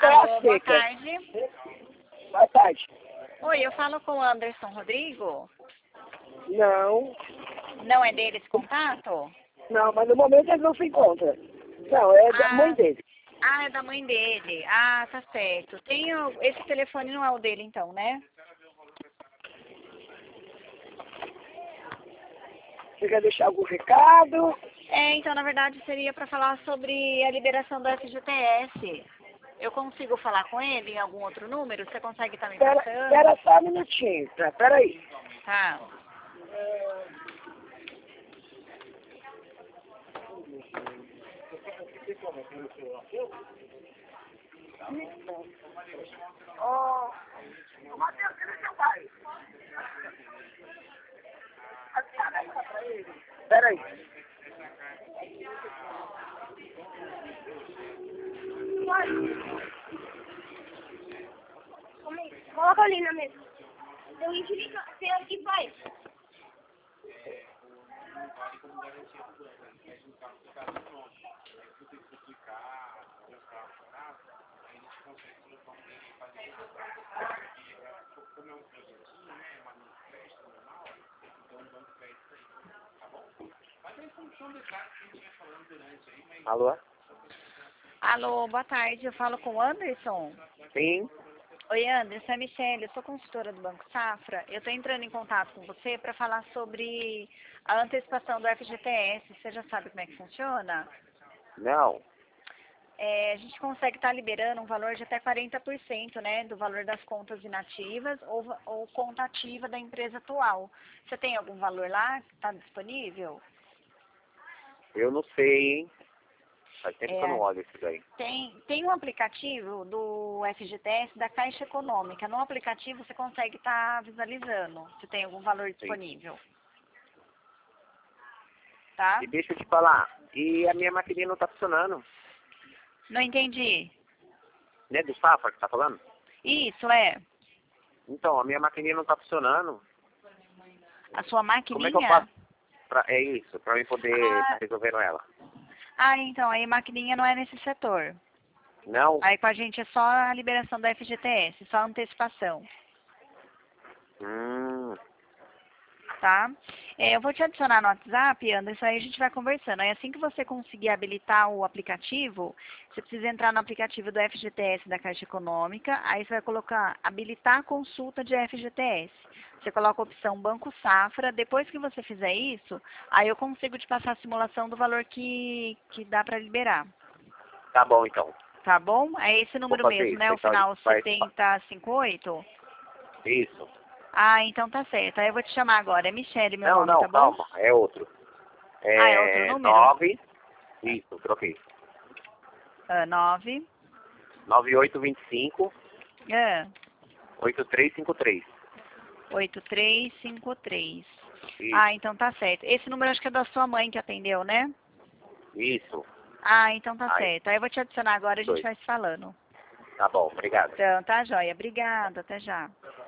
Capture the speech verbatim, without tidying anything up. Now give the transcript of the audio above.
terra Alô, boa seca. tarde. Boa tarde. Oi, eu falo com o Anderson Rodrigo. Não, Não é dele esse contato? não, mas no momento ele não se encontra. Não, é da mãe Ah, dele. ah, é da mãe dele. Ah, tá certo. Tem o- esse telefone não é o dele então, né? Você quer deixar algum recado? É, então na verdade seria para falar sobre a liberação do F G T S. Eu consigo falar com ele em algum outro número? Você consegue estar me Espera, passando? espera só um minutinho, tá? Espera aí. Tá. Ô, ô Matheus, ele é seu pai. Espera aí. Coloca ali na mesa. Eu utilizo, você aqui faz. Alô? Alô, boa tarde. Eu falo com o Anderson. Sim. Oi, Anderson, é Michele, eu sou consultora do Banco Safra. Eu estou entrando em contato com você para falar sobre a antecipação do F G T S. Você já sabe como é que funciona? Não. É, a gente consegue estar liberando um valor de até quarenta por cento, né, do valor das contas inativas ou, va- ou conta ativa da empresa atual. Você tem algum valor lá que está disponível? Eu não sei, hein? Faz tempo que eu É, não olho isso daí. Tem, tem um aplicativo do F G T S da Caixa Econômica. No aplicativo você consegue estar visualizando se tem algum valor disponível. Tá? E deixa eu te falar, e a minha maquininha não tá funcionando. Não entendi. Não é do Safra que tá falando? Isso é. Então, a minha maquininha não tá funcionando. A sua Como é que eu maquininha? faço? Pra, é isso, pra eu poder Ah. estar resolvendo ela. Ah, então, aí maquininha não é nesse setor. Não? Aí com a gente é só a liberação da F G T S, só a antecipação, Hum, tá? É, eu vou te adicionar no WhatsApp, Anderson, aí a gente vai conversando. Aí assim que você conseguir habilitar o aplicativo, você precisa entrar no aplicativo do F G T S da Caixa Econômica, aí você vai colocar habilitar a consulta de F G T S. Você coloca a opção Banco Safra, depois que você fizer isso, aí eu consigo te passar a simulação do valor que, que dá para liberar. tá bom então. Tá bom? É esse Vou número fazer mesmo, isso. né? O Então, final vai, setenta cinquenta e oito? isso. Ah, então tá certo. Aí eu vou te chamar agora. É Michele meu Não, nome, não, tá bom? calma, é outro. Ah, é outro É número? nove, isso, troquei. Ah, nove. nove oito dois cinco, Ah, oito três cinco três. oito três cinco três. Isso, Ah, então tá certo. Esse número acho que é da sua mãe que atendeu, né? isso. Ah, então tá Aí, certo. Aí eu vou te adicionar agora e a gente dois. vai se falando. Tá bom, obrigado. Então, tá, joia. Obrigada. Até já.